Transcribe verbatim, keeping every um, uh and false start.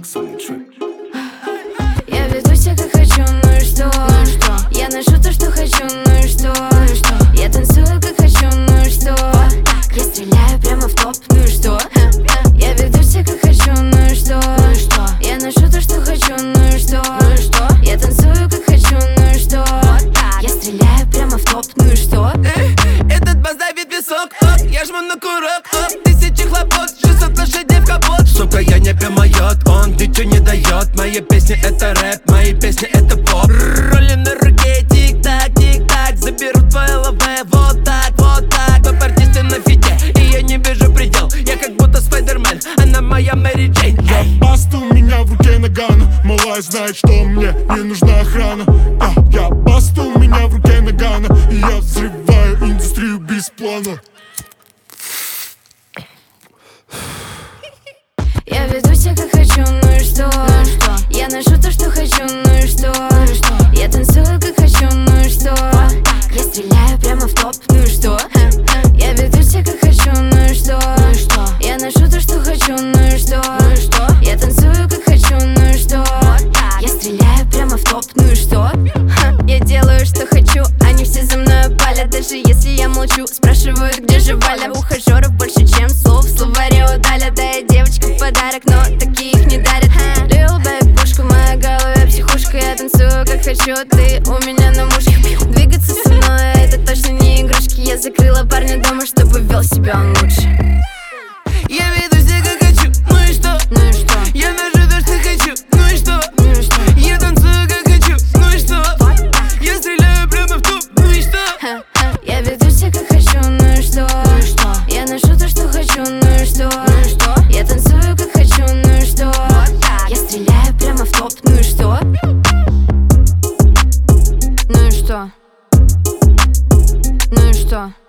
сексуальный трек. Я веду себя как хочу, ну и что? Ну и что? Я ношу то, что хочу, ну и что? Ну и что? Я танцую как хочу, ну и что? Я стреляю прямо в топ, ну и что? Я веду себя как хочу, ну и что? Ну и что? Я ношу то, что хочу, ну и что? Ну и что? Я танцую как хочу, ну и что? Я стреляю прямо в топ, ну и что? Этот бас давит висок, оп, я жму на курок, оп, тысячи хлопот, шестьсот лошадей в капот. Сука, я не промоет, он ничего не дает. Мои песни это рэп, мои песни это поп. Роли на руке, тик-так, тик-так, заберу твое лаве, вот так, вот так. Топ-артисты на фите, и я не вижу предел. Я как будто Спайдермен, она моя Мэри Джейн. Я баста, у меня в руке нагана. Малая знает, что мне не нужна охрана. а, Я баста, у меня в руке нагана. И я взрываю индустрию без плана. Я веду себя как хочу, ну и что? Ну и что? Я ношу то, что хочу, ну и что? Ну и что? Я танцую как хочу, ну и что? Я стреляю прямо в топ, ну и что? Я веду себя как хочу, ну и что? Ну и что? Я ношу то, что хочу, ну и что? Ну и что? Я танцую как хочу, ну и что? Я стреляю прямо в топ, ну и что? Я делаю, что хочу, они все за мной палят. Даже если я молчу, спрашивают, где же Валя. Ухажеров больше, чем слов, словаре удалят. Да я девочка в подарок, но таких не дарят. Lil Bag, пушка в моей голове, психушка. Я танцую как хочу, ты у меня на мушке. Двигаться со мной, это точно не игрушки. Я закрыла парня дома, чтобы вел себя он лучше. Я веду себя как хочу, ну и что? Ну и что? Я ношу то, что хочу, ну и что? Ну и что? Я танцую как хочу, ну и что? Я стреляю прямо в топ, ну и что? Я веду себя как хочу, ну и что? Ну и что? Я ношу то, что хочу, ну и что? Ну и что? Я танцую как хочу, ну и что? Я стреляю прямо в топ, ну и что? Ну и что? Ну и что?